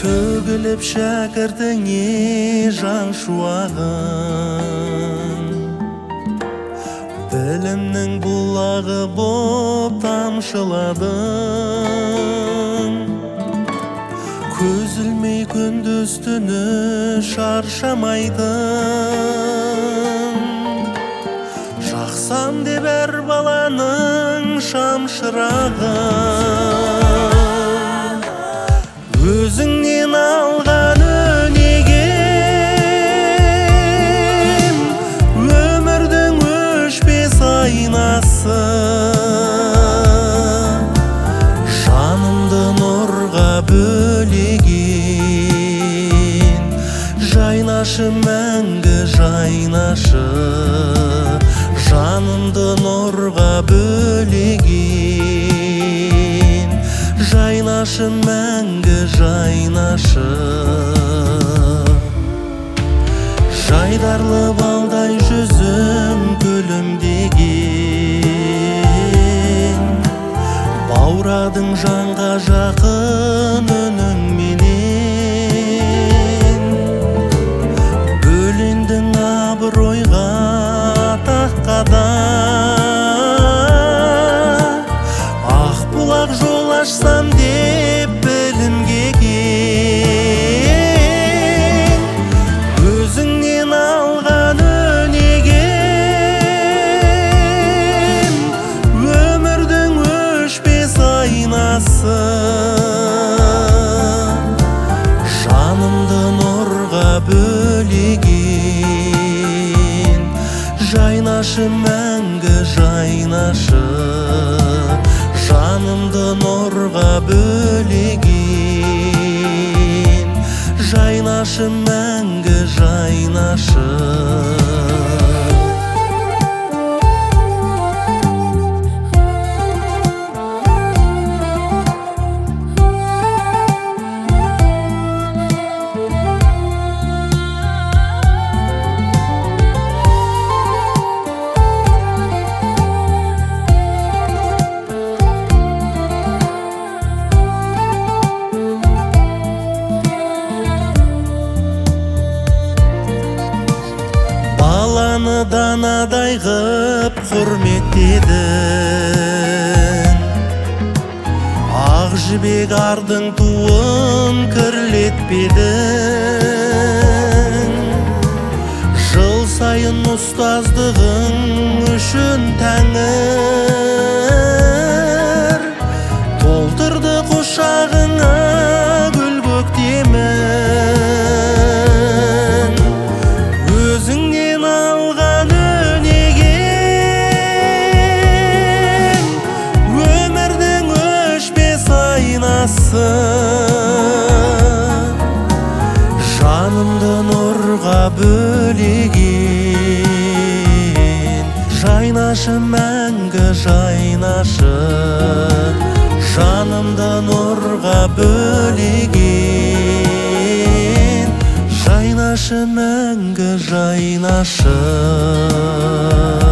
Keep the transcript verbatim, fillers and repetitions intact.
төгіліп шәкіртіңе жан шуағын, білімнің бұлағы боп тамшыладың. Көз ілмей күндіз түні шаршамайдың. Жақсам деп әр баланың шамшырағын, өзіңнен алған өнегем, өмірдің өшпес айнасы. Жанымды нұрға бөлеген, жайнашы мәңгі жайнашы. Жанымды нұрға бөлеген, жайнашы мәңгі жайнашы. Жайдарлы балдай жүзім күлімдеген, баурадың жанға жақын үніңменен. Бөлендің абыройға таққада, ақ бұлақ жол ашсам деп білімге кең. Өзіңнен алған өнегем, өмірдің өшпес айнасы. Жанымды нұрға бөлеген, жайнашы мәңгі жайнашы. Жанымды нұрға бөлеген, жайнашы мәңгі жайнашы. Баланы данадай ғып құрметтедің, ақ жібек ардың туын кірлетпедің. Жыл сайын ұстаздығың үшін Тәңір толтырды құшағыңа гүл көктемін. Өзіңнен алған өнегем, өмірдің өшпес айнасы. Жанымды нұрға бөлеген, жайнашы мәңгі жайнашы. Жанымды нұрға бөлеген, жайнашы мәңгі жайнашы.